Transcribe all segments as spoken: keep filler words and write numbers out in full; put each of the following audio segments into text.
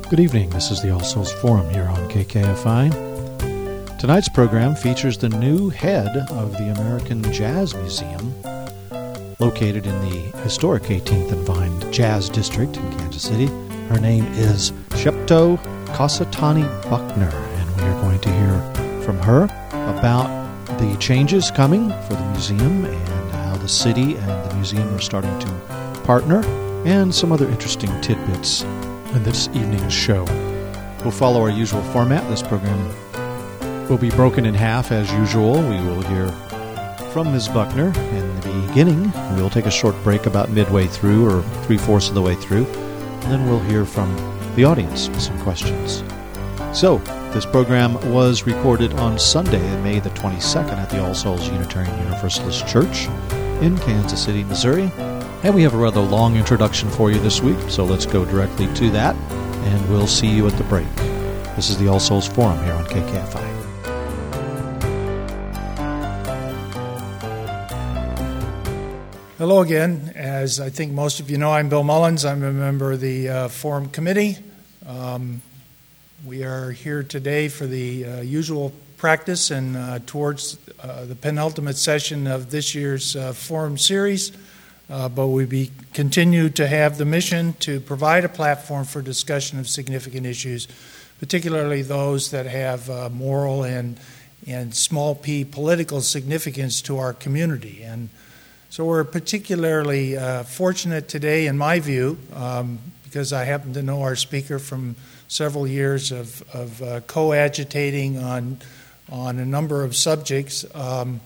Good evening. This is the All Souls Forum here on K K F I. Tonight's program features the new head of the American Jazz Museum, located in the historic eighteenth and Vine Jazz District in Kansas City. Her name is Shepto Kosatani Buckner, and we are going to hear from her about the changes coming for the museum and how the city and the museum are starting to partner, and some other interesting tidbits in this evening's show. We'll follow our usual format. This program will be broken in half as usual. We will hear from Miz Buckner in the beginning. We'll take a short break about midway through or three-fourths of the way through, and then we'll hear from the audience with some questions. So, this program was recorded on Sunday, May the twenty-second at the All Souls Unitarian Universalist Church in Kansas City, Missouri. And we have a rather long introduction for you this week, so let's go directly to that, and we'll see you at the break. This is the All Souls Forum here on K K F I. Hello again. As I think most of you know, I'm Bill Mullins. I'm a member of the uh, Forum Committee. Um, we are here today for the uh, usual practice and uh, towards uh, the penultimate session of this year's uh, Forum series. Uh, but we be, continue to have the mission to provide a platform for discussion of significant issues, particularly those that have uh, moral and, and small p political significance to our community. And so we're particularly uh, fortunate today, in my view, um, because I happen to know our speaker from several years of, of uh, co-agitating on, on a number of subjects. Um,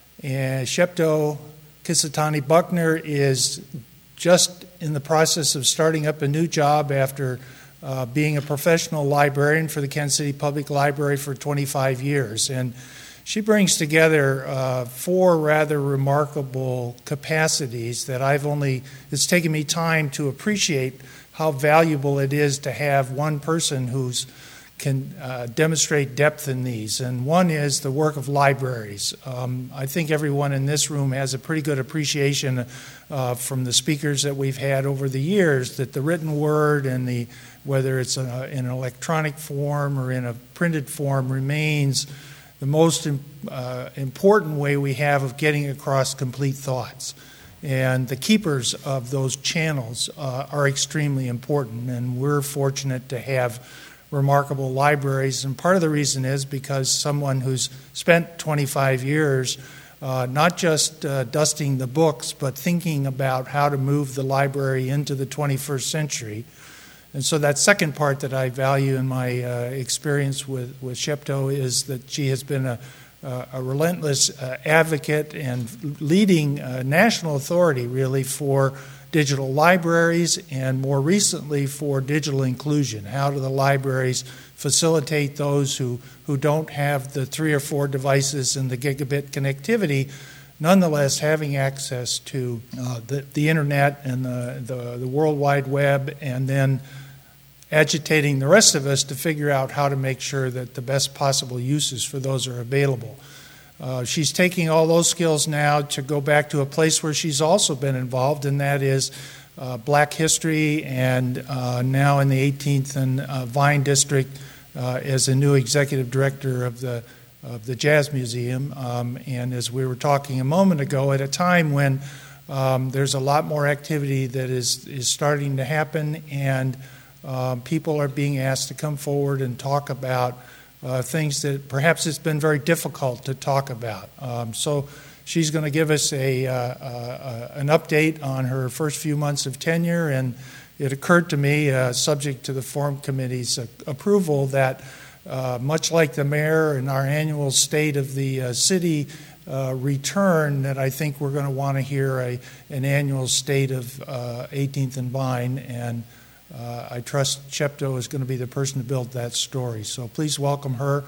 and Shepto Kosatani Buckner is just in the process of starting up a new job after uh, being a professional librarian for the Kansas City Public Library for twenty-five years. And she brings together uh, four rather remarkable capacities that I've only, it's taken me time to appreciate how valuable it is to have one person who's can uh, demonstrate depth in these. And one is the work of libraries. Um, I think everyone in this room has a pretty good appreciation uh, from the speakers that we've had over the years that the written word and the whether it's a, in an electronic form or in a printed form remains the most uh, important way we have of getting across complete thoughts. And the keepers of those channels uh, are extremely important, and we're fortunate to have remarkable libraries. And part of the reason is because someone who's spent twenty-five years uh, not just uh, dusting the books, but thinking about how to move the library into the twenty-first century. And so that second part that I value in my uh, experience with, with Shepto is that she has been a, uh, a relentless uh, advocate and leading uh, national authority, really, for digital libraries, and more recently for digital inclusion. How do the libraries facilitate those who, who don't have the three or four devices and the gigabit connectivity, nonetheless having access to uh, the, the internet and the, the, the World Wide Web, and then agitating the rest of us to figure out how to make sure that the best possible uses for those are available. Uh, she's taking all those skills now to go back to a place where she's also been involved, and that is uh, Black history, and uh, now in the eighteenth and uh, Vine District uh, as a new executive director of the of the Jazz Museum. Um, and as we were talking a moment ago, at a time when um, there's a lot more activity that is is starting to happen, and uh, people are being asked to come forward and talk about Uh, things that perhaps it's been very difficult to talk about. Um, so she's going to give us a uh, uh, an update on her first few months of tenure, and it occurred to me, uh, subject to the Forum Committee's uh, approval, that uh, much like the mayor in our annual State of the uh, City uh, return, that I think we're going to want to hear a an annual State of uh, eighteenth and Vine, and Uh, I trust Shepto is going to be the person to build that story. So please welcome her.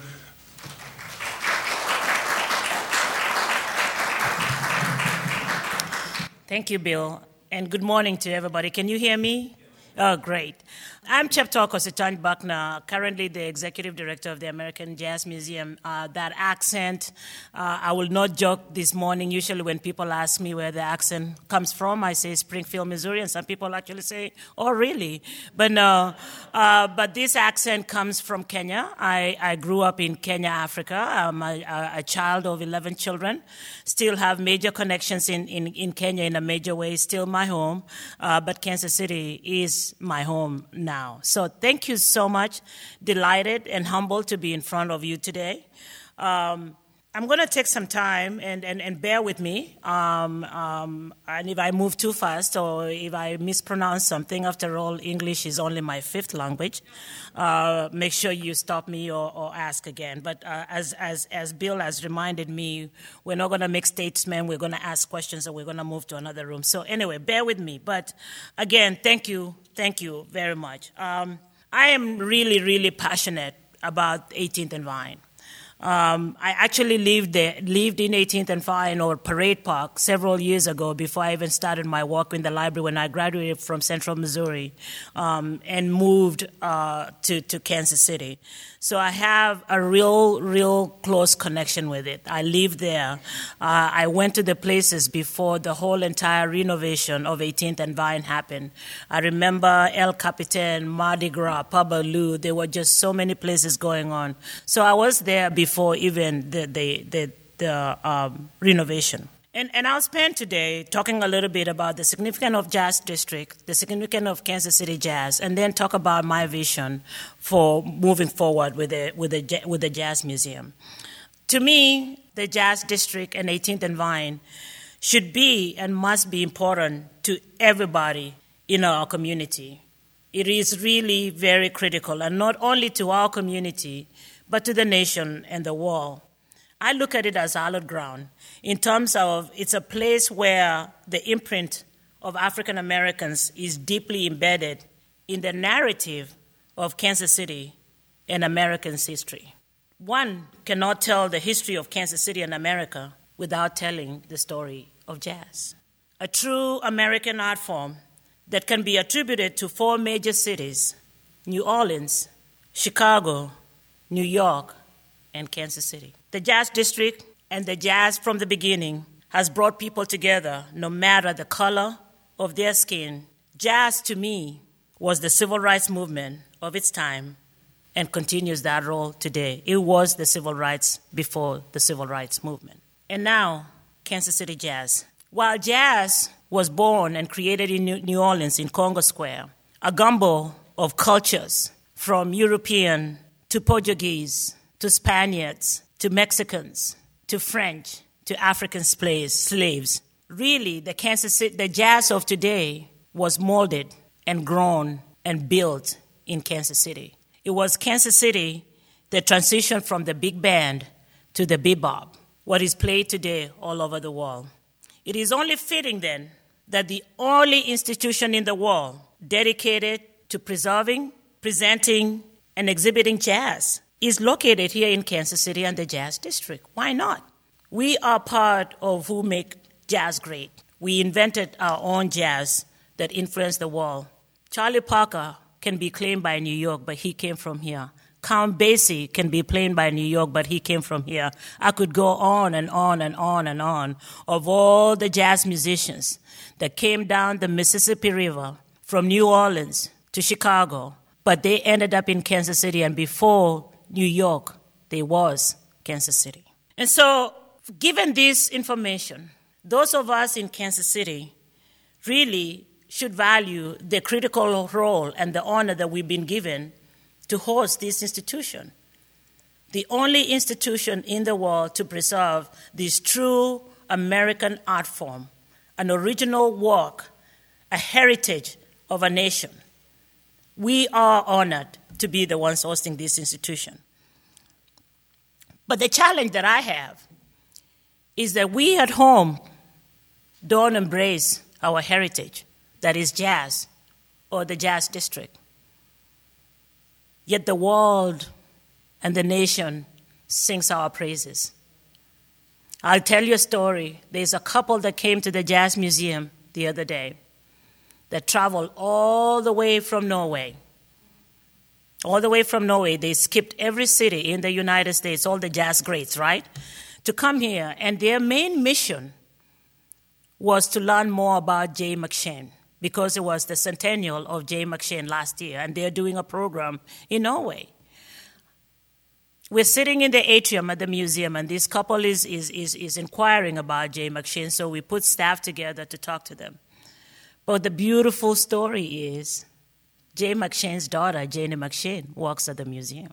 Thank you, Bill, and good morning to everybody. Can you hear me? Oh, great. I'm Cheptoo Kositany Buckner, currently the executive director of the American Jazz Museum. Uh, that accent, uh, I will not joke this morning. Usually when people ask me where the accent comes from, I say Springfield, Missouri, and some people actually say, oh, really? But no, uh, but this accent comes from Kenya. I, I grew up in Kenya, Africa. I'm a, a child of eleven children. Still have major connections in, in, in Kenya in a major way, still my home. Uh, but Kansas City is my home now. So thank you so much. Delighted and humbled to be in front of you today. Um, I'm going to take some time and, and, and bear with me. Um, um, and if I move too fast or if I mispronounce something, after all, English is only my fifth language. Uh, make sure you stop me or, or ask again. But uh, as, as, as Bill has reminded me, we're not going to make statements. We're going to ask questions and we're going to move to another room. So anyway, bear with me. But again, thank you. Thank you very much. Um, I am really, really passionate about eighteenth and Vine. Um, I actually lived there, lived in eighteenth and Vine or Parade Park several years ago before I even started my work in the library when I graduated from Central Missouri um, and moved uh, to, to Kansas City. So I have a real, real close connection with it. I lived there. Uh, I went to the places before the whole entire renovation of eighteenth and Vine happened. I remember El Capitan, Mardi Gras, Pabaloo. There were just so many places going on. So I was there before even the the the, the um, renovation. And, and I'll spend today talking a little bit about the significance of Jazz District, the significance of Kansas City Jazz, and then talk about my vision for moving forward with the, with the, with the Jazz Museum. To me, the Jazz District and eighteenth and Vine should be and must be important to everybody in our community. It is really very critical, and not only to our community, but to the nation and the world. I look at it as hallowed ground in terms of it's a place where the imprint of African Americans is deeply embedded in the narrative of Kansas City and Americans' history. One cannot tell the history of Kansas City and America without telling the story of jazz, a true American art form that can be attributed to four major cities: New Orleans, Chicago, New York, and Kansas City. The Jazz District and the jazz from the beginning has brought people together no matter the color of their skin. Jazz, to me, was the civil rights movement of its time and continues that role today. It was the civil rights before the civil rights movement. And now, Kansas City Jazz. While jazz was born and created in New Orleans in Congo Square, a gumbo of cultures from European to Portuguese to Spaniards to Mexicans to French to African slaves. Really, the Kansas City, the jazz of today was molded and grown and built in Kansas City. It was Kansas City that transitioned from the big band to the bebop, what is played today all over the world. It is only fitting then that the only institution in the world dedicated to preserving, presenting, and exhibiting jazz is located here in Kansas City and the Jazz District. Why not? We are part of who make jazz great. We invented our own jazz that influenced the world. Charlie Parker can be claimed by New York, but he came from here. Count Basie can be played by New York, but he came from here. I could go on and on and on and on of all the jazz musicians that came down the Mississippi River from New Orleans to Chicago, but they ended up in Kansas City, and before New York, there was Kansas City. And so, given this information, those of us in Kansas City really should value the critical role and the honor that we've been given to host this institution, the only institution in the world to preserve this true American art form, an original work, a heritage of a nation. We are honored to be the ones hosting this institution. But the challenge that I have is that we at home don't embrace our heritage, that is jazz, or the Jazz District. Yet the world and the nation sings our praises. I'll tell you a story. There's a couple that came to the Jazz Museum the other day. that traveled all the way from Norway. All the way from Norway, they skipped every city in the United States, all the jazz greats, right, to come here. And their main mission was to learn more about Jay McShane, because it was the centennial of Jay McShane last year, and they're doing a program in Norway. We're sitting in the atrium at the museum, and this couple is, is, is, is inquiring about Jay McShane, so we put staff together to talk to them. But the beautiful story is Jay McShane's daughter, Janie McShane, works at the museum.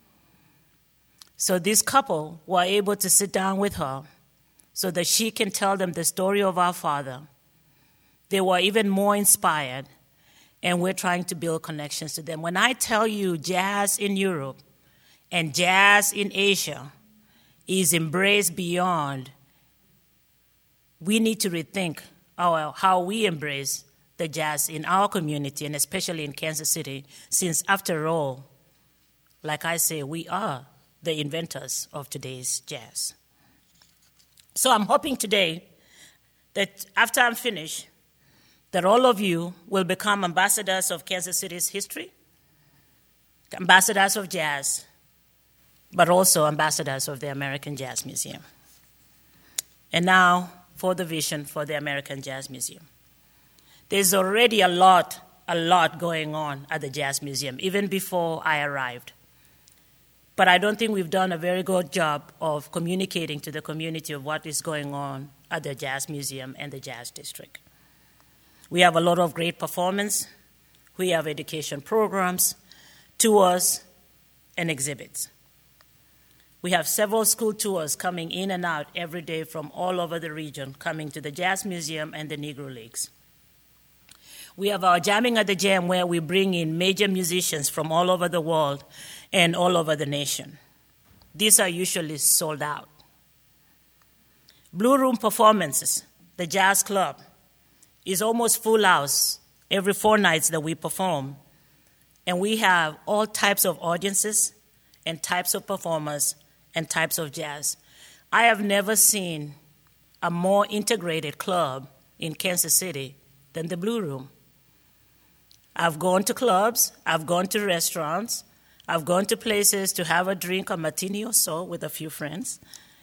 So this couple were able to sit down with her so that she can tell them the story of our father. They were even more inspired, and we're trying to build connections to them. When I tell you jazz in Europe and jazz in Asia is embraced beyond, we need to rethink our, how we embrace the jazz in our community, and especially in Kansas City, since after all, like I say, we are the inventors of today's jazz. So I'm hoping today that after I'm finished, that all of you will become ambassadors of Kansas City's history, ambassadors of jazz, but also ambassadors of the American Jazz Museum. And now for the vision for the American Jazz Museum. There's already a lot, a lot going on at the Jazz Museum, even before I arrived. But I don't think we've done a very good job of communicating to the community of what is going on at the Jazz Museum and the Jazz District. We have a lot of great performance. We have education programs, tours, and exhibits. We have several school tours coming in and out every day from all over the region, coming to the Jazz Museum and the Negro Leagues. We have our Jamming at the Jam, where we bring in major musicians from all over the world and all over the nation. These are usually sold out. Blue Room performances, the Jazz Club, is almost full house every four nights that we perform. And we have all types of audiences and types of performers and types of jazz. I have never seen a more integrated club in Kansas City than the Blue Room. I've gone to clubs, I've gone to restaurants, I've gone to places to have a drink, a martini or so with a few friends.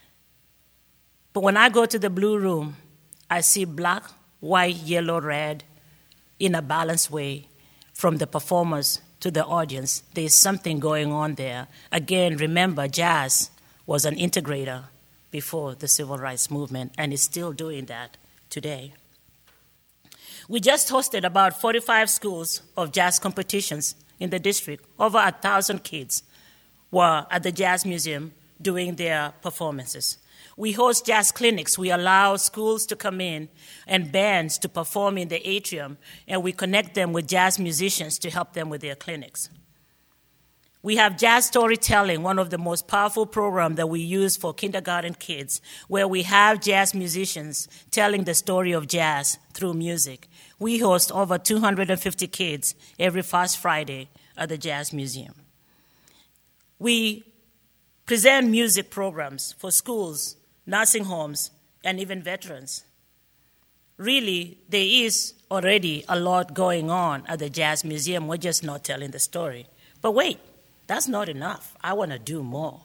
But when I go to the Blue Room, I see black, white, yellow, red in a balanced way from the performers to the audience. There's something going on there. Again, remember, jazz was an integrator before the Civil Rights Movement, and is still doing that today. We just hosted about forty-five schools of jazz competitions in the district. Over a thousand kids were at the Jazz Museum doing their performances. We host jazz clinics. We allow schools to come in and bands to perform in the atrium, and we connect them with jazz musicians to help them with their clinics. We have jazz storytelling, one of the most powerful programs that we use for kindergarten kids, where we have jazz musicians telling the story of jazz through music. We host over two hundred fifty kids every first Friday at the Jazz Museum. We present music programs for schools, nursing homes, and even veterans. Really, there is already a lot going on at the Jazz Museum. We're just not telling the story. But wait, that's not enough. I want to do more.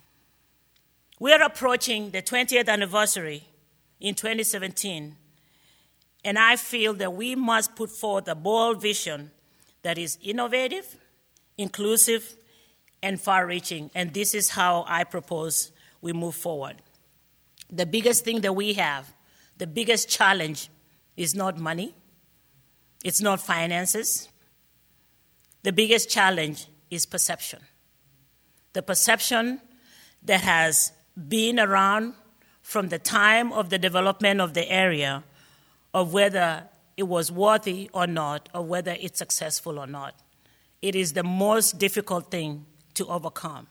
We're approaching the twentieth anniversary in twenty seventeen, and I feel that we must put forth a bold vision that is innovative, inclusive, and far-reaching, and this is how I propose we move forward. The biggest thing that we have, the biggest challenge, is not money, it's not finances. The biggest challenge is perception. The perception that has been around from the time of the development of the area of whether it was worthy or not, or whether it's successful or not. It is the most difficult thing to overcome.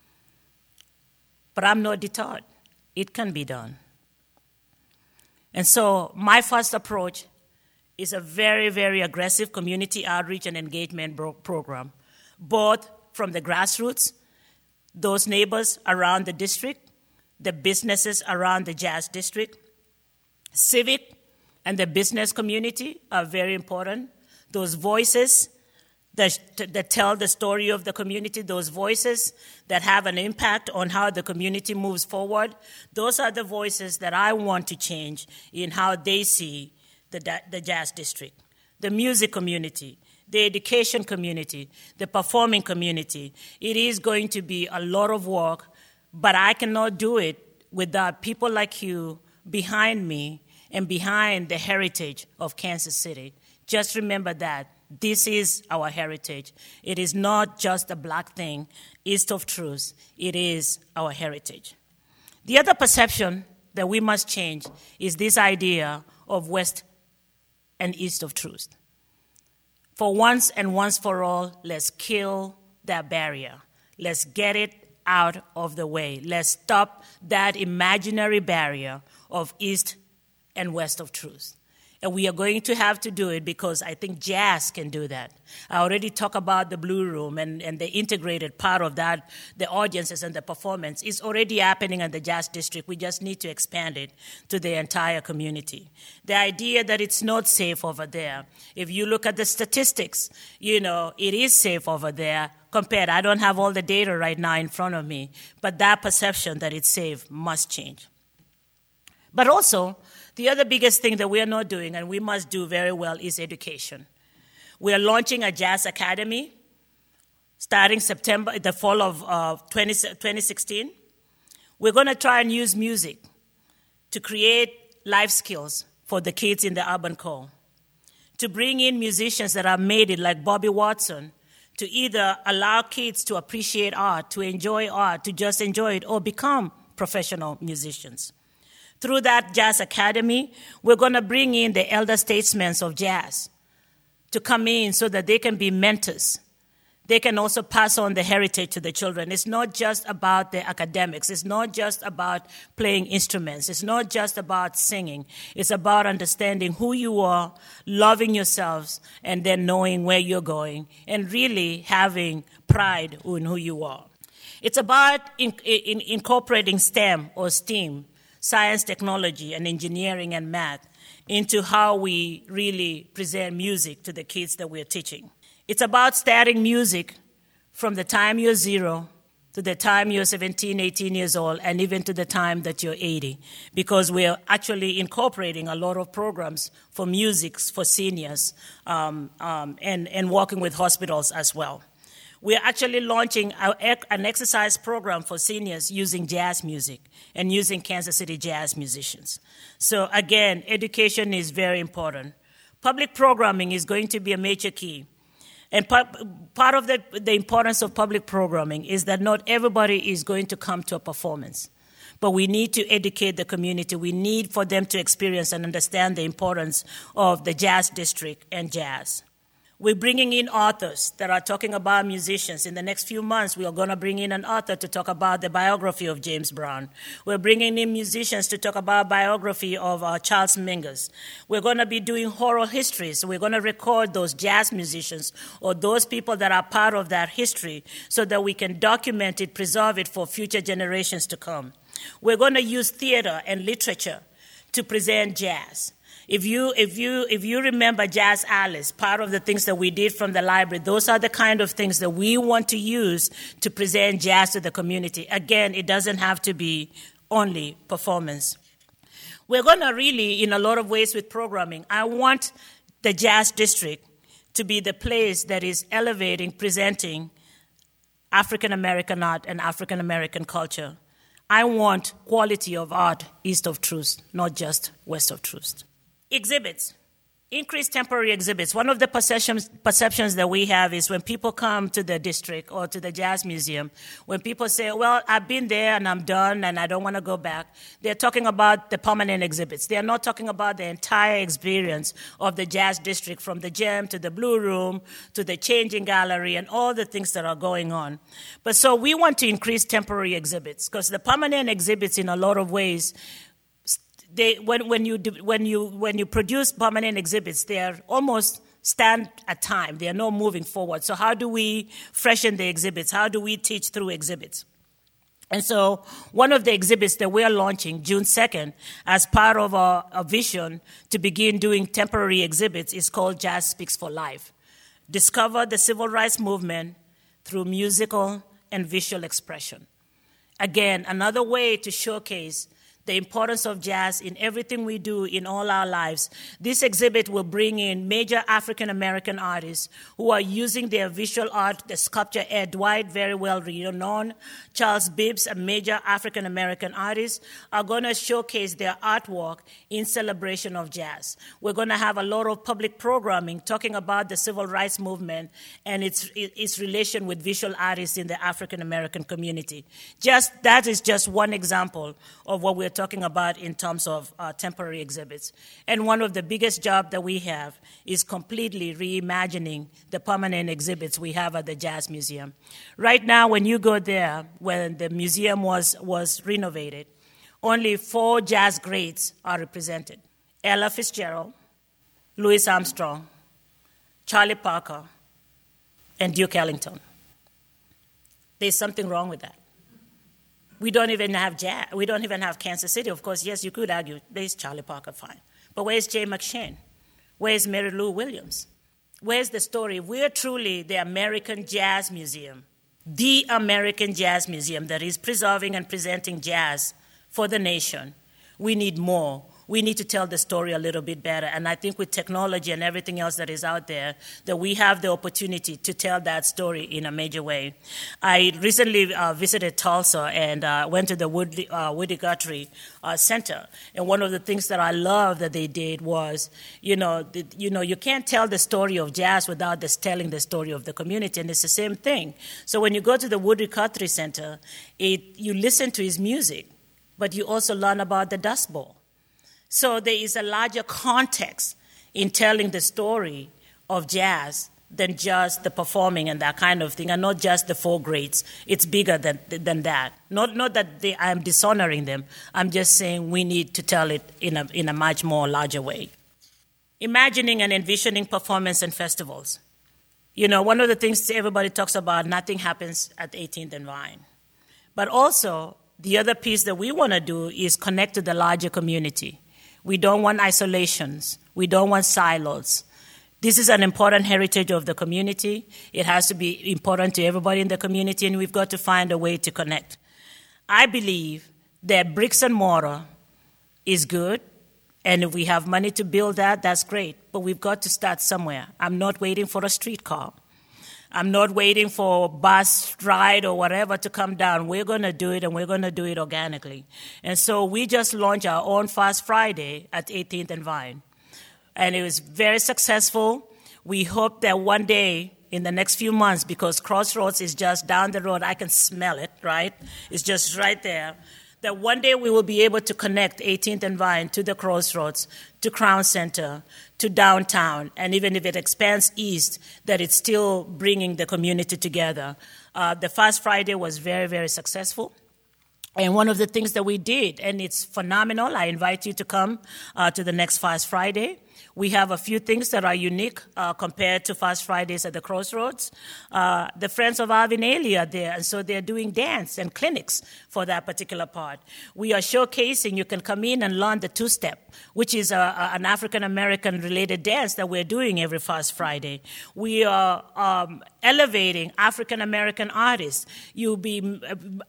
But I'm not deterred. It can be done. And so my first approach is a very, very aggressive community outreach and engagement bro- program, both from the grassroots, those neighbors around the district, the businesses around the Jazz District, civic and the business community are very important. Those voices that, that tell the story of the community, those voices that have an impact on how the community moves forward, those are the voices that I want to change in how they see the, the jazz district. The music community, the education community, the performing community. It is going to be a lot of work, but I cannot do it without people like you behind me and behind the heritage of Kansas City. Just remember that. This is our heritage. It is not just a black thing, east of truth. It is our heritage. The other perception that we must change is this idea of west and east of truth. For once and once for all, let's kill that barrier. Let's get it out of the way. Let's stop that imaginary barrier of east and west of truth. And we are going to have to do it because I think jazz can do that. I already talked about the Blue Room and, and the integrated part of that, the audiences and the performance. It's already happening in the Jazz District. We just need to expand it to the entire community. The idea that it's not safe over there, if you look at the statistics, you know, it is safe over there compared. I don't have all the data right now in front of me, but that perception that it's safe must change. But also, the other biggest thing that we are not doing and we must do very well is education. We are launching a jazz academy starting September, the fall of uh, twenty sixteen. We're going to try and use music to create life skills for the kids in the urban core, to bring in musicians that have made it like Bobby Watson, to either allow kids to appreciate art, to enjoy art, to just enjoy it, or become professional musicians. Through that Jazz Academy, we're going to bring in the elder statesmen of jazz to come in so that they can be mentors. They can also pass on the heritage to the children. It's not just about the academics. It's not just about playing instruments. It's not just about singing. It's about understanding who you are, loving yourselves, and then knowing where you're going, and really having pride in who you are. It's about in, in, incorporating STEM or STEAM, science, technology, and engineering and math, into how we really present music to the kids that we're teaching. It's about starting music from the time you're zero to the time you're seventeen, eighteen years old, and even to the time that you're eighty, because we're actually incorporating a lot of programs for music for seniors um, um, and, and working with hospitals as well. We're actually launching an exercise program for seniors using jazz music and using Kansas City jazz musicians. So again, education is very important. Public programming is going to be a major key. And part of the, the importance of public programming is that not everybody is going to come to a performance. But we need to educate the community. We need for them to experience and understand the importance of the jazz district and jazz. We're bringing in authors that are talking about musicians. In the next few months, we are going to bring in an author to talk about the biography of James Brown. We're bringing in musicians to talk about biography of uh, Charles Mingus. We're going to be doing oral histories. So we're going to record those jazz musicians or those people that are part of that history so that we can document it, preserve it for future generations to come. We're going to use theater and literature to present jazz. If you, if you, if you remember Jazz Alice, part of the things that we did from the library, those are the kind of things that we want to use to present jazz to the community. Again, it doesn't have to be only performance. We're going to really, in a lot of ways with programming, I want the Jazz District to be the place that is elevating, presenting African-American art and African-American culture. I want quality of art east of truth, not just west of truth. Exhibits, increased temporary exhibits. One of the perceptions, perceptions that we have is when people come to the district or to the Jazz Museum, when people say, well, I've been there and I'm done and I don't want to go back, they're talking about the permanent exhibits. They're not talking about the entire experience of the Jazz District, from the Gem to the Blue Room to the Changing Gallery and all the things that are going on. But so we want to increase temporary exhibits because the permanent exhibits in a lot of ways, They, when, when, you, when, you, when you produce permanent exhibits, they are almost stand at time. They are not moving forward. So how do we freshen the exhibits? How do we teach through exhibits? And so one of the exhibits that we are launching June second as part of our, our vision to begin doing temporary exhibits is called Jazz Speaks for Life. Discover the civil rights movement through musical and visual expression. Again, another way to showcase the importance of jazz in everything we do in all our lives. This exhibit will bring in major African-American artists who are using their visual art, the sculptor Ed Dwight, very well known, Charles Bibbs, a major African-American artist, are going to showcase their artwork in celebration of jazz. We're going to have a lot of public programming talking about the civil rights movement and its, its relation with visual artists in the African-American community. Just, that is just one example of what we're talking about in terms of uh, temporary exhibits. And one of the biggest jobs that we have is completely reimagining the permanent exhibits we have at the Jazz Museum. Right now, when you go there, when the museum was, was renovated, only four jazz greats are represented: Ella Fitzgerald, Louis Armstrong, Charlie Parker, and Duke Ellington. There's something wrong with that. We don't even have jazz. We don't even have Kansas City. Of course, yes, you could argue, there's Charlie Parker, fine. But where's Jay McShane? Where's Mary Lou Williams? Where's the story? We're truly the American Jazz Museum, the American Jazz Museum that is preserving and presenting jazz for the nation. We need more. We need to tell the story a little bit better. And I think with technology and everything else that is out there, that we have the opportunity to tell that story in a major way. I recently uh, visited Tulsa and uh, went to the Woody, uh, Woody Guthrie uh, Center. And one of the things that I love that they did was, you know, the, you know, you can't tell the story of jazz without this telling the story of the community. And it's the same thing. So when you go to the Woody Guthrie Center, it, you listen to his music, but you also learn about the Dust Bowl. So there is a larger context in telling the story of jazz than just the performing and that kind of thing, and not just the four greats. It's bigger than, than that. Not, not that they, I am dishonoring them. I'm just saying we need to tell it in a, in a much more larger way. Imagining and envisioning performance and festivals. You know, one of the things everybody talks about, nothing happens at eighteenth and Vine. But also, the other piece that we want to do is connect to the larger community. We don't want isolations. We don't want silos. This is an important heritage of the community. It has to be important to everybody in the community, and we've got to find a way to connect. I believe that bricks and mortar is good, and if we have money to build that, that's great. But we've got to start somewhere. I'm not waiting for a streetcar. I'm not waiting for a bus ride or whatever to come down. We're going to do it, and we're going to do it organically. And so we just launched our own Fast Friday at eighteenth and Vine. And it was very successful. We hope that one day, in the next few months, because Crossroads is just down the road, I can smell it, right? It's just right there. That one day we will be able to connect eighteenth and Vine to the Crossroads, to Crown Center, to downtown, and even if it expands east, that it's still bringing the community together. Uh, the Fast Friday was very, very successful. And one of the things that we did, and it's phenomenal, I invite you to come uh, to the next Fast Friday. We have a few things that are unique uh, compared to Fast Fridays at the Crossroads. Uh, the Friends of Alvin Ailey are there, and so they're doing dance and clinics for that particular part. We are showcasing, you can come in and learn the two-step, which is a, a, an African-American related dance that we're doing every Fast Friday. We are um, elevating African-American artists. You'll be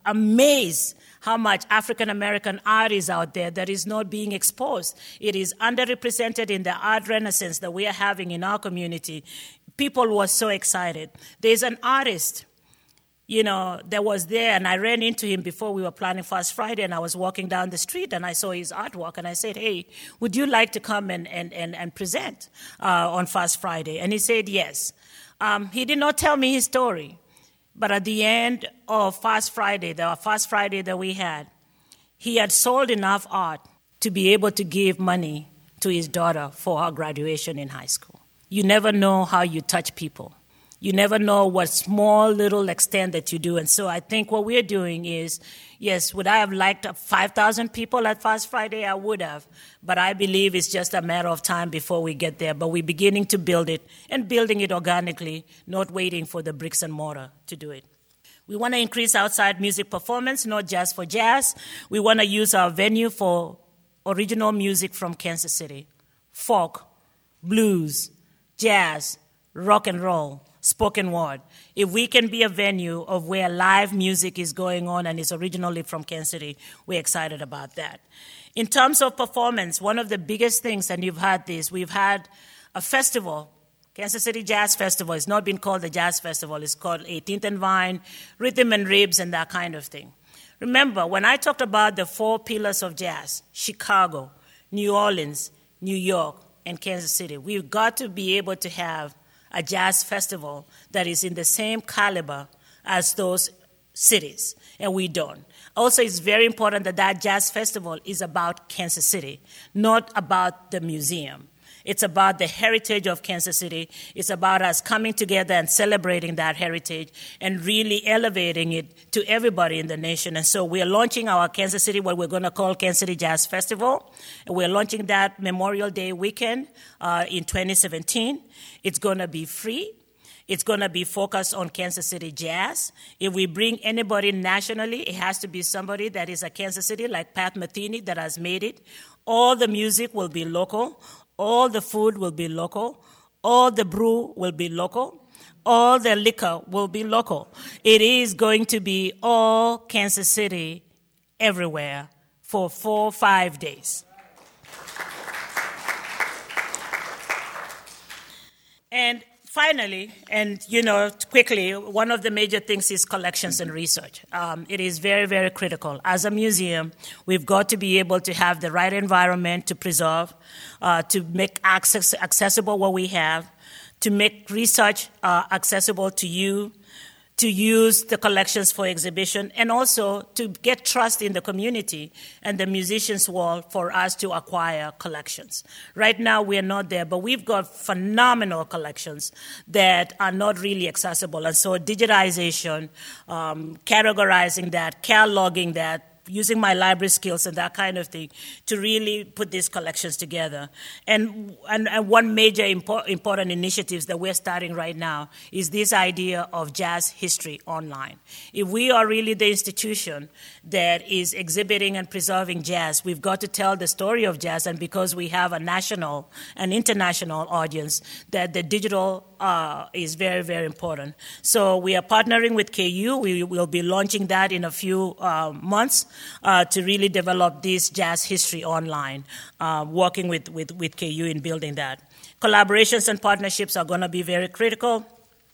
amazed how much African-American art is out there that is not being exposed. It is underrepresented in the art renaissance that we are having in our community. People were so excited. There's an artist, you know, that was there, and I ran into him before we were planning Fast Friday, and I was walking down the street, and I saw his artwork, and I said, hey, would you like to come and, and, and, and present uh, on Fast Friday? And he said yes. Um, he did not tell me his story. But at the end of Fast Friday, the Fast Friday that we had, he had sold enough art to be able to give money to his daughter for her graduation in high school. You never know how you touch people. You never know what small little extent that you do. And so I think what we're doing is, yes, would I have liked five thousand people at Fast Friday? I would have. But I believe it's just a matter of time before we get there. But we're beginning to build it and building it organically, not waiting for the bricks and mortar to do it. We want to increase outside music performance, not just for jazz. We want to use our venue for original music from Kansas City. Folk, blues, jazz, rock and roll, spoken word. If we can be a venue of where live music is going on and is originally from Kansas City, we're excited about that. In terms of performance, one of the biggest things, and you've had this, we've had a festival, Kansas City Jazz Festival. It's not been called the Jazz Festival. It's called eighteenth and Vine, Rhythm and Ribs, and that kind of thing. Remember, when I talked about the four pillars of jazz, Chicago, New Orleans, New York, and Kansas City, we've got to be able to have a jazz festival that is in the same caliber as those cities, and we don't. Also, it's very important that that jazz festival is about Kansas City, not about the museum. It's about the heritage of Kansas City. It's about us coming together and celebrating that heritage and really elevating it to everybody in the nation. And so we are launching our Kansas City, what we're going to call Kansas City Jazz Festival. And we're launching that Memorial Day weekend uh, in twenty seventeen. It's going to be free. It's going to be focused on Kansas City jazz. If we bring anybody nationally, it has to be somebody that is a Kansas City, like Pat Metheny, that has made it. All the music will be local. All the food will be local. All the brew will be local. All the liquor will be local. It is going to be all Kansas City everywhere for four, five days. And finally, and you know, quickly, one of the major things is collections and research. Um, it is very, very critical. As a museum, we've got to be able to have the right environment to preserve, uh, to make access accessible what we have, to make research uh, accessible to you, to use the collections for exhibition, and also to get trust in the community and the musicians' world for us to acquire collections. Right now, we're not there, but we've got phenomenal collections that are not really accessible. And so digitization, um, categorizing that, cataloging that, using my library skills and that kind of thing to really put these collections together. And, and, and one major impor- important initiative that we're starting right now is this idea of jazz history online. If we are really the institution that is exhibiting and preserving jazz, we've got to tell the story of jazz, and because we have a national and international audience, that the digital uh, is very, very important. So we are partnering with K U. We will be launching that in a few uh, months. Uh, to really develop this jazz history online, uh, working with, with, with K U in building that. Collaborations and partnerships are going to be very critical.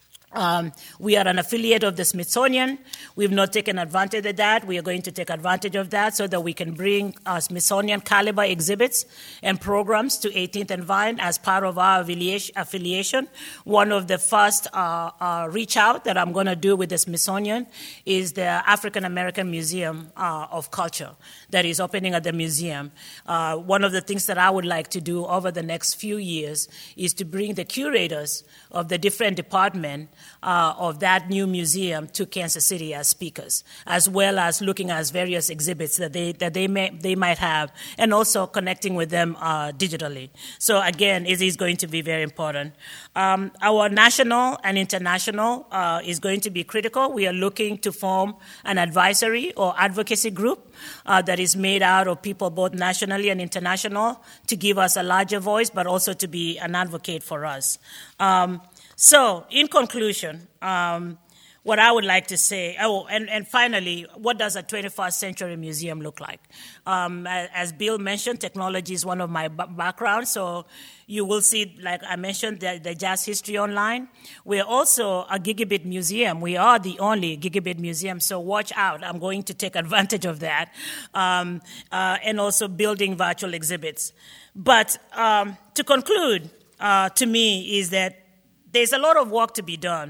Um, we are an affiliate of the Smithsonian. We've not taken advantage of that. We are going to take advantage of that so that we can bring uh, Smithsonian caliber exhibits and programs to eighteenth and Vine as part of our affiliation. One of the first uh, uh, reach out that I'm going to do with the Smithsonian is the African American Museum uh, of Culture that is opening at the museum. Uh, one of the things that I would like to do over the next few years is to bring the curators of the different departments Uh, of that new museum to Kansas City as speakers, as well as looking at various exhibits that they that they may they might have, and also connecting with them uh, digitally. So again, it is going to be very important. Um, our national and international uh, is going to be critical. We are looking to form an advisory or advocacy group uh, that is made out of people both nationally and international to give us a larger voice, but also to be an advocate for us. Um, So, in conclusion, um, what I would like to say, oh, and, and finally, what does a twenty-first century museum look like? Um, as Bill mentioned, technology is one of my b- backgrounds, so you will see, like I mentioned, the, the jazz history online. We're also a gigabit museum. We are the only gigabit museum, so watch out. I'm going to take advantage of that, um, uh, and also building virtual exhibits. But um, to conclude, uh, to me, is that there's a lot of work to be done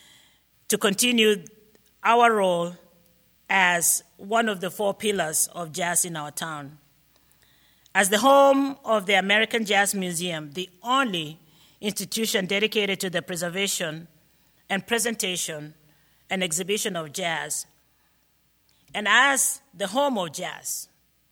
to continue our role as one of the four pillars of jazz in our town. As the home of the American Jazz Museum, the only institution dedicated to the preservation and presentation and exhibition of jazz, and as the home of jazz,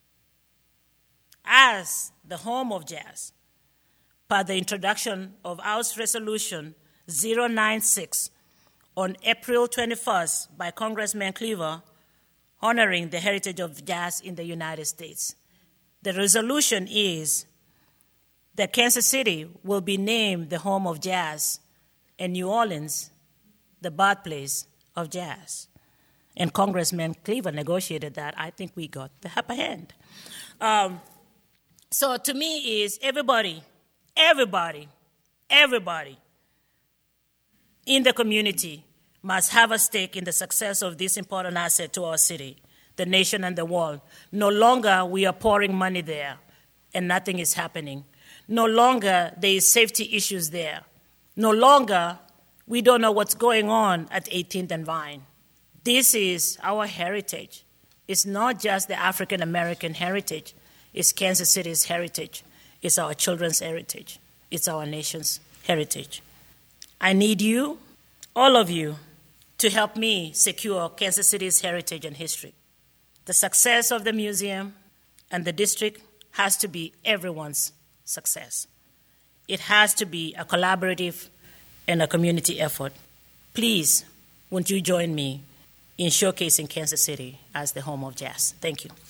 as the home of jazz, per the introduction of House Resolution zero nine six on April twenty-first by Congressman Cleaver, honoring the heritage of jazz in the United States. The resolution is that Kansas City will be named the home of jazz and New Orleans the birthplace of jazz. And Congressman Cleaver negotiated that. I think we got the upper hand. Um, so to me is everybody, everybody, everybody in the community must have a stake in the success of this important asset to our city, the nation, and the world. No longer we are pouring money there and nothing is happening. No longer there is safety issues there. No longer we don't know what's going on at eighteenth and Vine. This is our heritage. It's not just the African American heritage. It's Kansas City's heritage. It's our children's heritage. It's our nation's heritage. I need you, all of you, to help me secure Kansas City's heritage and history. The success of the museum and the district has to be everyone's success. It has to be a collaborative and a community effort. Please, won't you join me in showcasing Kansas City as the home of jazz? Thank you.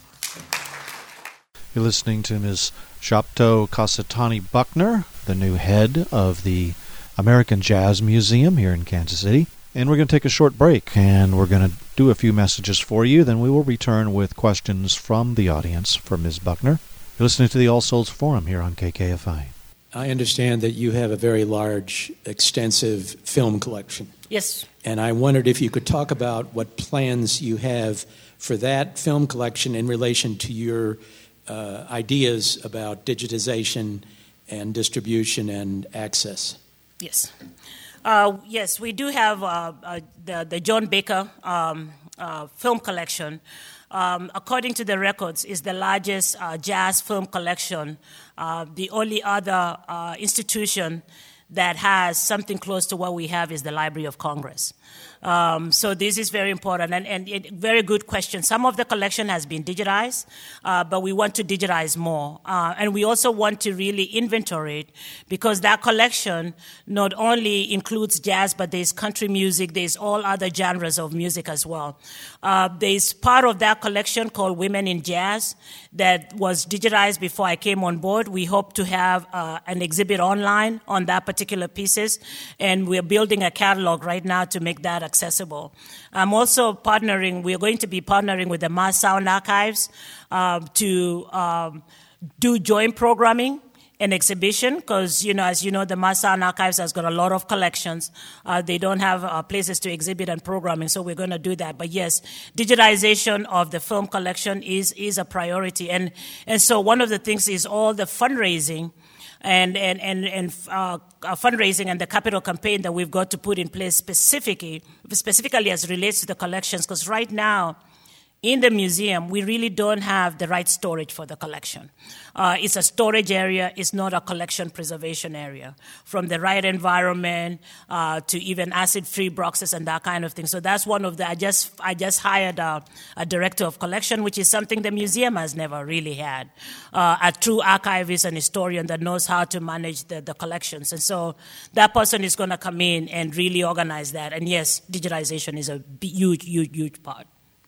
You're listening to Miz Shopto Kasitani Buckner, the new head of the American Jazz Museum here in Kansas City. And we're going to take a short break, and we're going to do a few messages for you. Then we will return with questions from the audience for Miz Buckner. You're listening to the All Souls Forum here on K K F I. I understand that you have a very large, extensive film collection. Yes. And I wondered if you could talk about what plans you have for that film collection in relation to your uh, ideas about digitization and distribution and access. Yes. Uh, yes, we do have uh, uh, the, the John Baker um, uh, film collection. Um, according to the records, is the largest uh, jazz film collection, uh, the only other uh, institution that has something close to what we have is the Library of Congress. Um, so this is very important, and, and it, very good question. Some of the collection has been digitized, uh, but we want to digitize more. Uh, and we also want to really inventory it, because that collection not only includes jazz, but there's country music, there's all other genres of music as well. Uh, there's part of that collection called Women in Jazz that was digitized before I came on board. We hope to have uh, an exhibit online on that particular pieces, and we're building a catalog right now to make that accessible. I'm also partnering, we're going to be partnering with the Mass Sound Archives uh, to um, do joint programming and exhibition, because, you know, as you know, the Mass Sound Archives has got a lot of collections. Uh, they don't have uh, places to exhibit and programming, so we're going to do that. But yes, digitization of the film collection is is a priority. And, and so one of the things is all the fundraising and and and, and uh, fundraising and the capital campaign that we've got to put in place specifically, specifically as relates to the collections, because right now in the museum, we really don't have the right storage for the collection. Uh, it's a storage area. It's not a collection preservation area. From the right environment uh, to even acid-free boxes and that kind of thing. So that's one of the. I just I just hired a, a director of collection, which is something the museum has never really had. Uh, a true archivist and historian that knows how to manage the, the collections. And so that person is going to come in and really organize that. And yes, digitization is a huge, huge, huge part.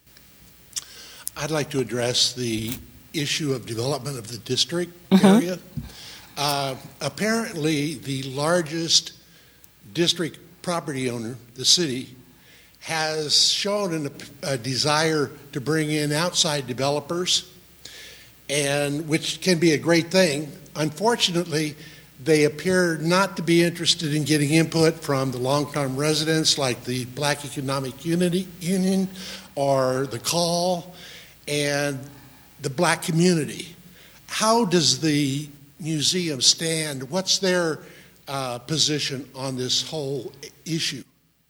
I'd like to address the issue of development of the district mm-hmm. area. Uh, apparently, the largest district property owner, the city, has shown an, a desire to bring in outside developers, and which can be a great thing. Unfortunately, they appear not to be interested in getting input from the long-term residents, like the Black Economic Unity, Union or the Call, and the black community. How does the museum stand? What's their uh, position on this whole issue?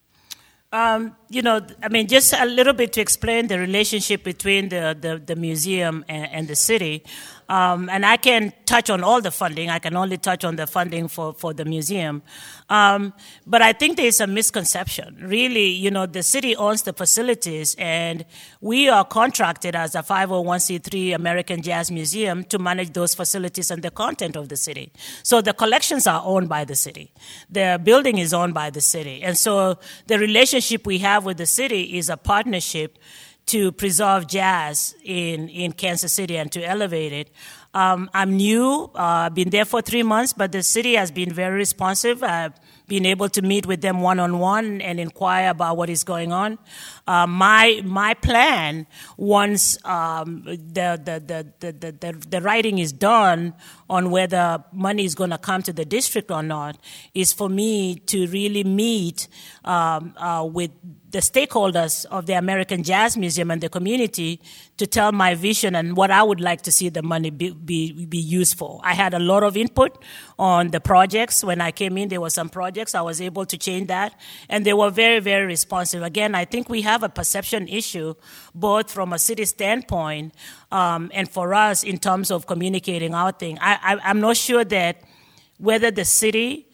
Um, you know, I mean, just a little bit to explain the relationship between the, the, the museum and, and the city. Um, and I can't touch on all the funding. I can only touch on the funding for, for the museum. Um, but I think there's a misconception. Really, you know, the city owns the facilities, and we are contracted as a five oh one c three American Jazz Museum to manage those facilities and the content of the city. So the collections are owned by the city. The building is owned by the city. And so the relationship we have with the city is a partnership to preserve jazz in, in Kansas City and to elevate it. Um, I'm new, uh, been there for three months, but the city has been very responsive. I've been able to meet with them one-on-one and inquire about what is going on. Uh, my my plan, once um, the, the, the, the, the, the writing is done on whether money is going to come to the district or not, is for me to really meet um, uh, with the stakeholders of the American Jazz Museum and the community to tell my vision and what I would like to see the money be, be, be used for. I had a lot of input on the projects. When I came in, there were some projects. I was able to change that, and they were very, very responsive. Again, I think we have a perception issue, both from a city standpoint um, and for us in terms of communicating our thing. I, I, I'm not sure that whether the city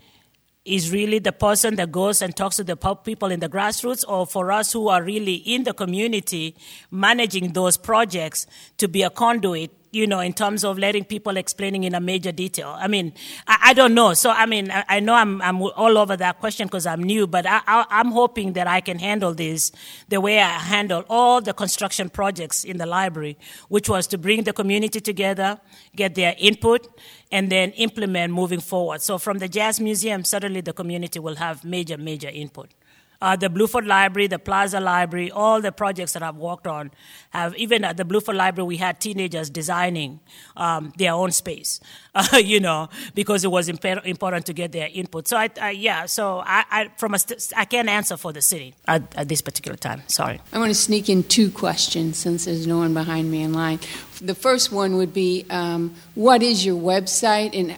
is really the person that goes and talks to the people in the grassroots, or for us who are really in the community managing those projects to be a conduit, you know, in terms of letting people explaining in a major detail. I mean, I, I don't know. So, I mean, I, I know I'm, I'm all over that question because I'm new, but I, I, I'm hoping that I can handle this the way I handle all the construction projects in the library, which was to bring the community together, get their input, and then implement moving forward. So from the Jazz Museum, certainly the community will have major, major input. Uh, the Bluford Library, the Plaza Library, all the projects that I've worked on have, even at the Bluford Library, we had teenagers designing um, their own space, uh, you know, because it was imp- important to get their input. So, I, I yeah, so I, I, from a st- I can't answer for the city at, at this particular time. Sorry. I want to sneak in two questions since there's no one behind me in line. The first one would be, um, what is your website, and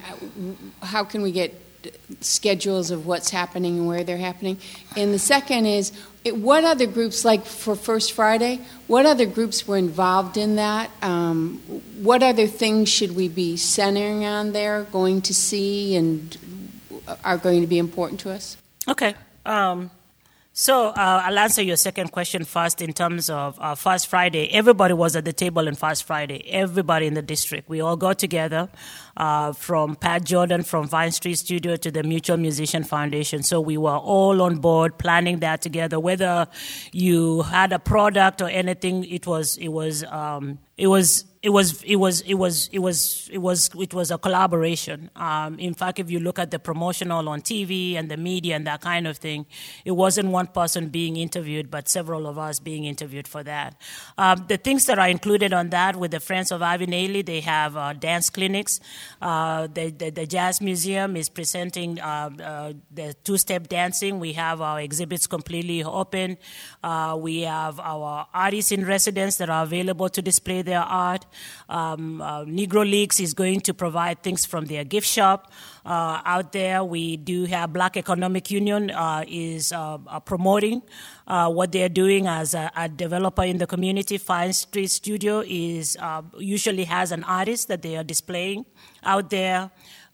how can we get schedules of what's happening and where they're happening? And the second is, it, what other groups, like for First Friday, what other groups were involved in that? Um, what other things should we be centering on there, going to see, and are going to be important to us? Okay. Um, so uh, I'll answer your second question first in terms of uh, First Friday. Everybody was at the table in First Friday, everybody in the district. We all got together. Uh, from Pat Jordan from Vine Street Studio to the Mutual Musician Foundation. So we were all on board planning that together. Whether you had a product or anything, it was it was um, it was it was it was it was it was it was it was a collaboration. Um, in fact, if you look at the promotional on T V and the media and that kind of thing, it wasn't one person being interviewed, but several of us being interviewed for that. Um, the things that are included on that with the Friends of Ivy Nailey, they have uh, dance clinics. Uh, the, the, the Jazz Museum is presenting uh, uh, the two-step dancing. We have our exhibits completely open. Uh, we have our artists in residence that are available to display their art. Um, uh, Negro Leagues is going to provide things from their gift shop. Uh, out there, we do have Black Economic Union uh, is uh, uh, promoting uh, what they're doing as a, a developer in the community. Vine Street Studio is uh, usually has an artist that they are displaying out there.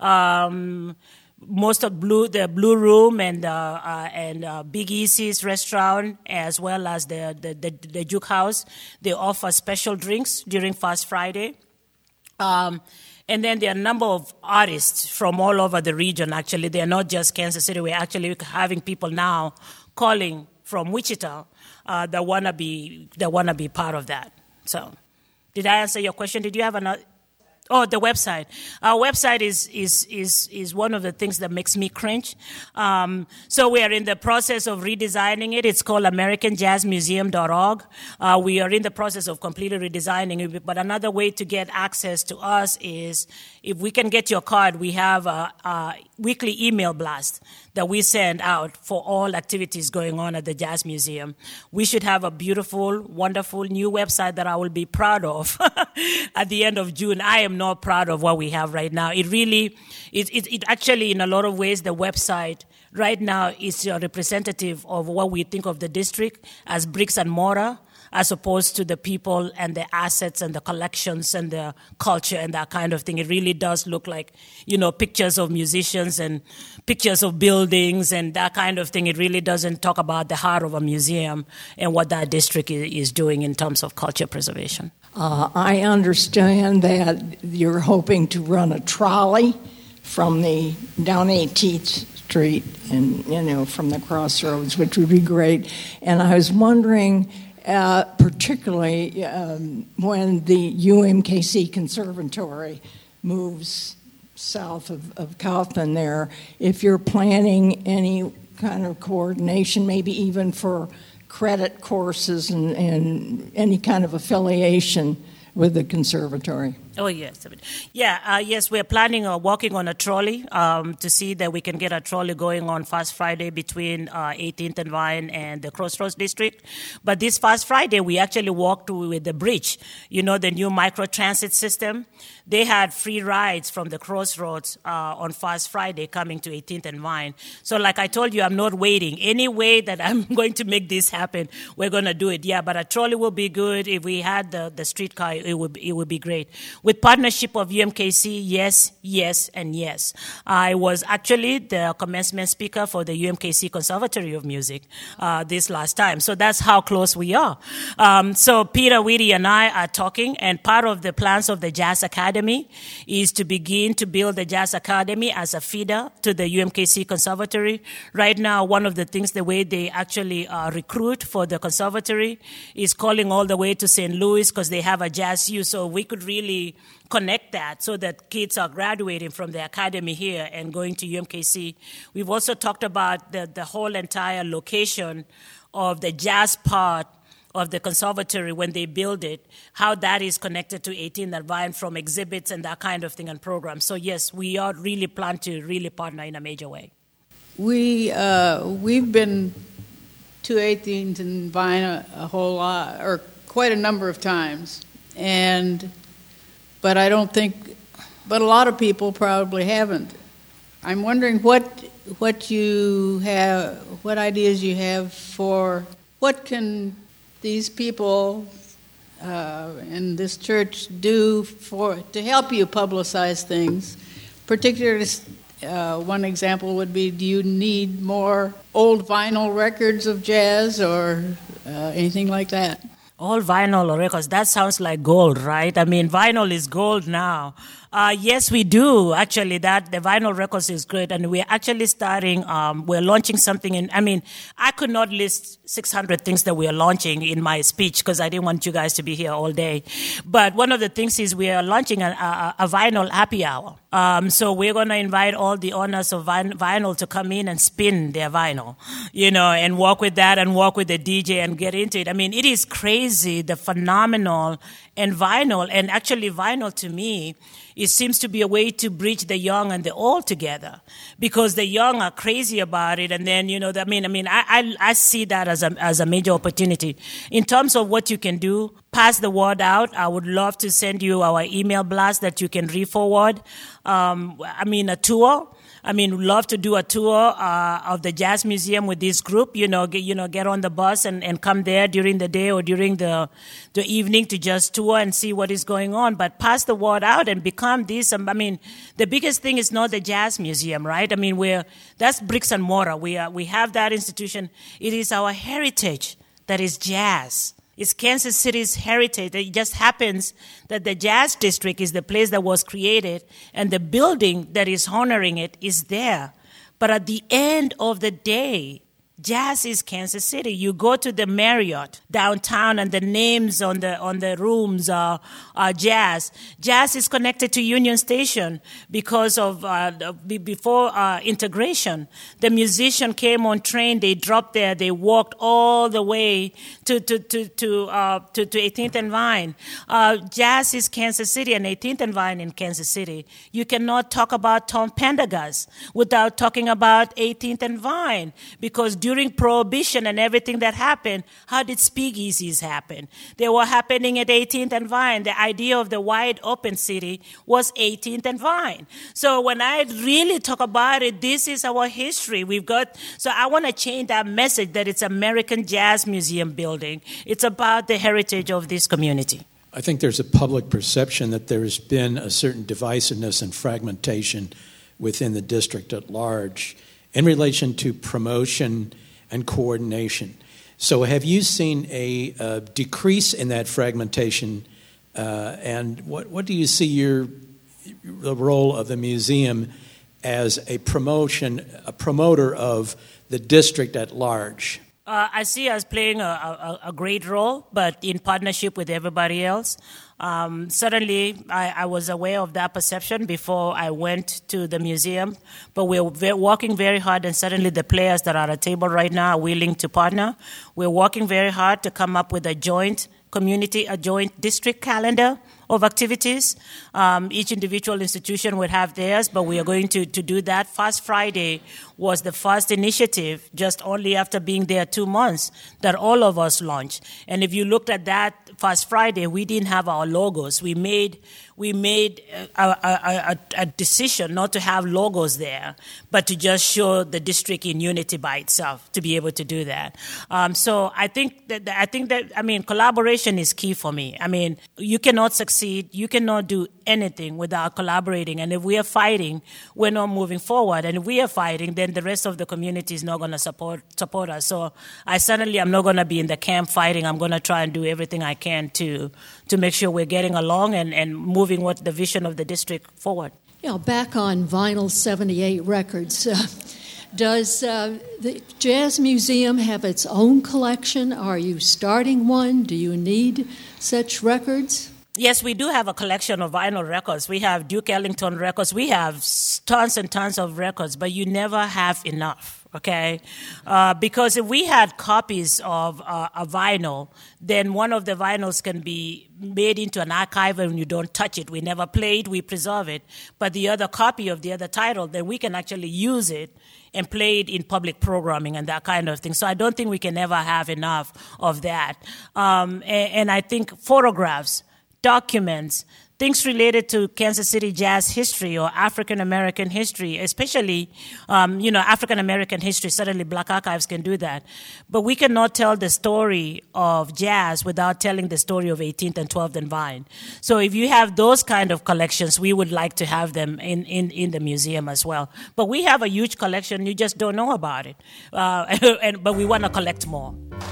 Um, most of Blue, the Blue Room and uh, uh, and uh, Big Easy's restaurant, as well as the the, the the Juke House, they offer special drinks during Fast Friday. Um, And then there are a number of artists from all over the region, actually. They're not just Kansas City. We're actually having people now calling from Wichita uh, that want to be that wanna be part of that. So did I answer your question? Did you have another? Oh, the website. Our website is is is is one of the things that makes me cringe. Um, so we are in the process of redesigning it. It's called American Jazz Museum dot org. Uh, we are in the process of completely redesigning it. But another way to get access to us is if we can get your card, we have a, a weekly email blast that we send out for all activities going on at the Jazz Museum. We should have a beautiful, wonderful new website that I will be proud of at the end of June. I am not proud of what we have right now. It really, it, it, it actually, in a lot of ways, the website right now is a representative of what we think of the district as bricks and mortar. as opposed to the people and the assets and the collections and the culture and that kind of thing. It really does look like, you know, pictures of musicians and pictures of buildings and that kind of thing. It really doesn't talk about the heart of a museum and what that district is doing in terms of culture preservation. Uh, I understand that you're hoping to run a trolley from the down eighteenth Street and, you know, from the crossroads, which would be great. And I was wondering, uh, particularly um, when the U M K C Conservatory moves south of, of Kaufman there, if you're planning any kind of coordination, maybe even for credit courses and, and any kind of affiliation with the conservatory. Oh, yes. Yeah, uh, yes, we're planning uh, working on a trolley um, to see that we can get a trolley going on Fast Friday between uh, eighteenth and Vine and the Crossroads District. But this Fast Friday, we actually walked with the bridge, you know, the new microtransit system. They had free rides from the Crossroads uh, on Fast Friday coming to eighteenth and Vine. So like I told you, I'm not waiting. Any way that I'm going to make this happen, we're going to do it. Yeah, but a trolley will be good. If we had the, the streetcar, it would, it would be great. With partnership of U M K C, yes, yes, and yes. I was actually the commencement speaker for the U M K C Conservatory of Music uh, this last time. So that's how close we are. Um, so Peter Whitty and I are talking, and part of the plans of the Jazz Academy is to begin to build the Jazz Academy as a feeder to the U M K C Conservatory. Right now, one of the things, the way they actually uh, recruit for the conservatory is calling all the way to Saint Louis because they have a Jazz U. So we could really connect that so that kids are graduating from the academy here and going to U M K C. We've also talked about the, the whole entire location of the jazz part of the conservatory when they build it, how that is connected to eighteenth and Vine from exhibits and that kind of thing and programs. So yes, we are really plan to really partner in a major way. We, uh, we've been to eighteenth and Vine a, a whole lot, or quite a number of times, and but I don't think, but a lot of people probably haven't. I'm wondering what what you have, what ideas you have for what can these people uh, in this church do for to help you publicize things. Particularly, uh, one example would be: do you need more old vinyl records of jazz or uh, anything like that? All vinyl records, that sounds like gold, right? I mean, vinyl is gold now. Uh, yes, we do. Actually, that the vinyl records is great, and we're actually starting, um, we're launching something in, I mean, I could not list six hundred things that we are launching in my speech because I didn't want you guys to be here all day. But one of the things is we are launching a, a, a vinyl happy hour. Um, so we're going to invite all the owners of vinyl to come in and spin their vinyl, you know, and walk with that and walk with the D J and get into it. I mean, it is crazy, the phenomenal and vinyl, and actually vinyl to me, it seems to be a way to bridge the young and the old together because the young are crazy about it. And then, you know, I mean, I mean, I, I, I see that as a, as a major opportunity. In terms of what you can do, pass the word out. I would love to send you our email blast that you can re-forward. Um, I mean, a tour. I mean, love to do a tour uh, of the Jazz Museum with this group. You know, get, you know, get on the bus and, and come there during the day or during the the evening to just tour and see what is going on. But pass the word out and become this. Um, I mean, the biggest thing is not the Jazz Museum, right? I mean, we're that's bricks and mortar. We are, we have that institution. It is our heritage that is jazz. It's Kansas City's heritage. It just happens that the Jazz District is the place that was created, and the building that is honoring it is there. But at the end of the day, jazz is Kansas City. You go to the Marriott downtown, and the names on the on the rooms are, are jazz. Jazz is connected to Union Station because of uh, before uh, integration. The musician came on train. They dropped there. They walked all the way to to to to uh, to, to eighteenth and Vine. Uh, jazz is Kansas City, and eighteenth and Vine in Kansas City. You cannot talk about Tom Pendergast without talking about eighteenth and Vine because during Prohibition and everything that happened, how did speakeasies happen? They were happening at eighteenth and Vine. The idea of the wide open city was eighteenth and Vine. So when I really talk about it, this is our history. We've got, so I want to change that message that it's American Jazz Museum building. It's about the heritage of this community. I think there's a public perception that there's been a certain divisiveness and fragmentation within the district at large in relation to promotion and coordination. So have you seen a, a decrease in that fragmentation, uh, and what, what do you see your the role of the museum as a promotion, a promoter of the district at large? Uh, I see us playing a, a, a great role, but in partnership with everybody else. Um, certainly, I, I was aware of that perception before I went to the museum, but we're ve- working very hard, and certainly the players that are at the table right now are willing to partner. We're working very hard to come up with a joint community, a joint district calendar of activities. Um, each individual institution would have theirs, but we are going to, to do that. Fast Friday was the first initiative, just only after being there two months, that all of us launched. And if you looked at that Fast Friday, we didn't have our logos. We made we made a, a, a, a decision not to have logos there, but to just show the district in unity by itself to be able to do that. Um, so I think that I think that I mean collaboration is key for me. I mean you cannot succeed, you cannot do anything without collaborating. And if we are fighting, we're not moving forward. And if we are fighting, then the rest of the community is not going to support support us. So I certainly am not going to be in the camp fighting. I'm going to try and do everything I can to to make sure we're getting along and, and moving what the vision of the district forward. You know, back on Vinyl seventy-eight Records, uh, does uh, the Jazz Museum have its own collection? Are you starting one? Do you need such records? Yes, we do have a collection of vinyl records. We have Duke Ellington records. We have tons and tons of records, but you never have enough, okay? Uh, because if we had copies of uh, a vinyl, then one of the vinyls can be made into an archive and you don't touch it. We never play it, we preserve it. But the other copy of the other title, then we can actually use it and play it in public programming and that kind of thing. So I don't think we can ever have enough of that. Um, and, and I think photographs, documents, things related to Kansas City jazz history or African American history, especially, um, you know, African American history. Certainly, Black Archives can do that, but we cannot tell the story of jazz without telling the story of eighteenth and twelfth and Vine. So, if you have those kind of collections, we would like to have them in, in, in the museum as well. But we have a huge collection; you just don't know about it. Uh, and but we want to collect more.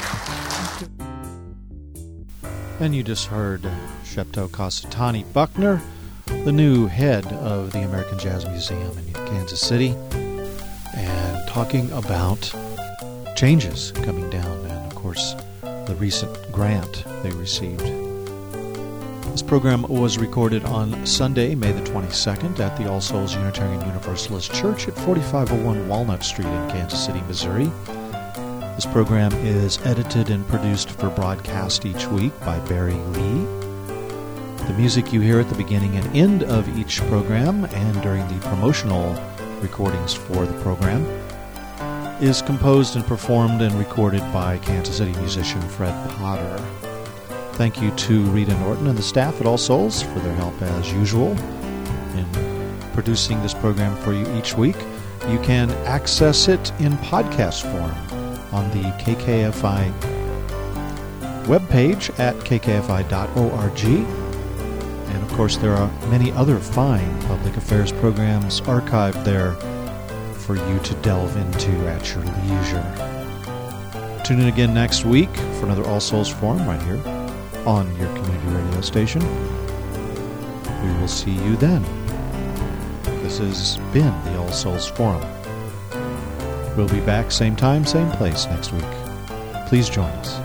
And you just heard Shepto Kasitani Buckner, the new head of the American Jazz Museum in Kansas City, and talking about changes coming down and, of course, the recent grant they received. This program was recorded on Sunday, May the twenty-second, at the All Souls Unitarian Universalist Church at forty-five oh one Walnut Street in Kansas City, Missouri. This program is edited and produced for broadcast each week by Barry Lee. The music you hear at the beginning and end of each program and during the promotional recordings for the program is composed and performed and recorded by Kansas City musician Fred Potter. Thank you to Rita Norton and the staff at All Souls for their help as usual in producing this program for you each week. You can access it in podcast form on the K K F I webpage at k k f i dot org. And of course, there are many other fine public affairs programs archived there for you to delve into at your leisure. Tune in again next week for another All Souls Forum right here on your community radio station. We will see you then. This has been the All Souls Forum. We'll be back same time, same place next week. Please join us.